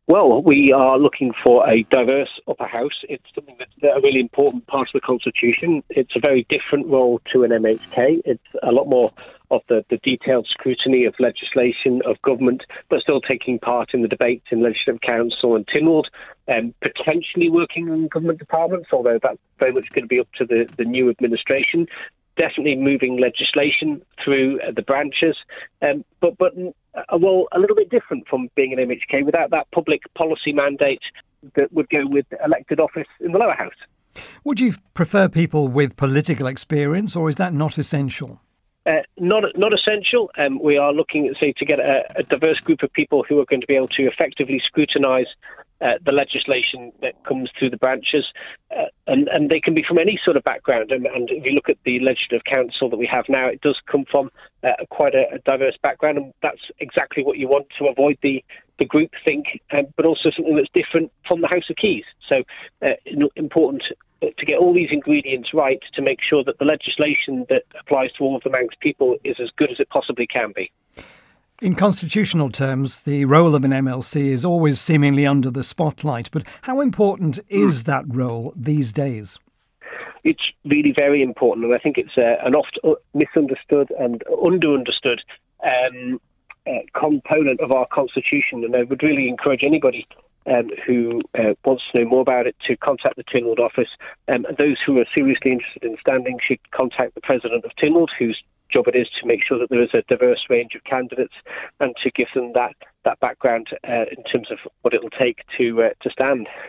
Well, we are looking for a diverse upper house. It's something that's a really important part of the Constitution. It's a very different role to an MHK. It's a lot more of the detailed scrutiny of legislation, of government, but still taking part in the debates in Legislative Council and Tynwald, potentially working in government departments, although that's very much going to be up to the new administration. Definitely moving legislation through the branches, but a role a little bit different from being an MHK without that public policy mandate that would go with elected office in the lower house. Would you prefer people with political experience, or is that not essential? Not essential. We are looking, to get a diverse group of people who are going to be able to effectively scrutinise the legislation that comes through the branches, and they can be from any sort of background. And if you look at the Legislative Council that we have now, it does come from quite a diverse background, and that's exactly what you want to avoid the groupthink, but also something that's different from the House of Keys. So important to get all these ingredients right to make sure that the legislation that applies to all of the Manx people is as good as it possibly can be. In constitutional terms, the role of an MLC is always seemingly under the spotlight, but how important is that role these days? It's really very important, and I think it's an oft misunderstood and understood component of our constitution, and I would really encourage anybody who wants to know more about it to contact the Tynwald office. Those who are seriously interested in standing should contact the President of Tynwald, whose job it is to make sure that there is a diverse range of candidates and to give them that background in terms of what it will take to stand.